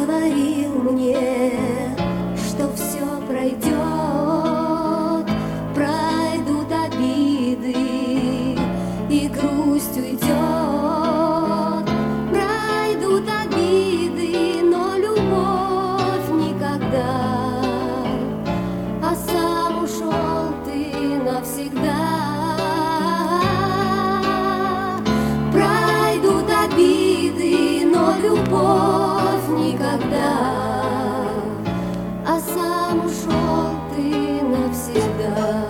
говорил мне, что все пройдет, пройдут обиды и грусть уйдет. Пройдут обиды, но любовь никогда, а сам ушел ты навсегда. Пройдут обиды, но любовь никогда, а сам ушел ты навсегда.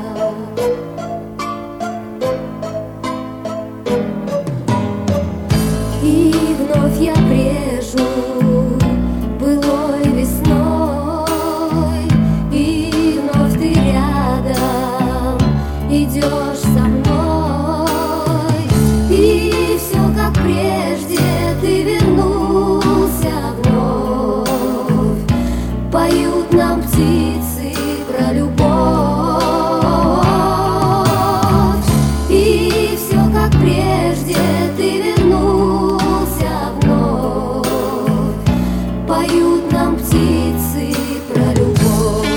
И вновь я брежу былой весной, и вновь ты рядом идешь со мной, и все как прежде, ты вернулся вновь. Поют нам птицы про любовь, и все как прежде, ты вернулся вновь. Поют нам птицы про любовь.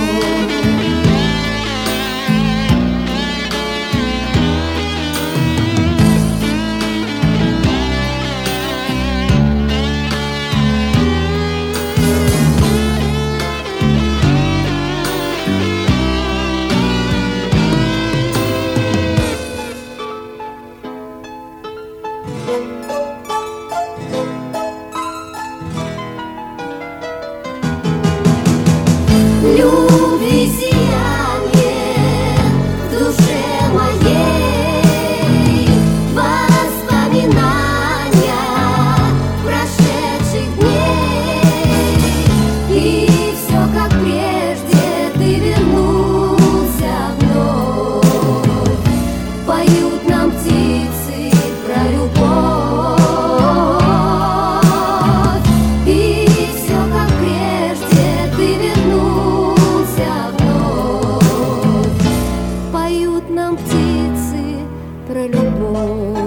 Любви сияние в душе моей, воспоминания прошедших дней, и все как прежде, ты вернулся вновь. Поют нам птицы про любовь, и все как прежде, ты вернулся вновь. Поют нам птицы про любовь.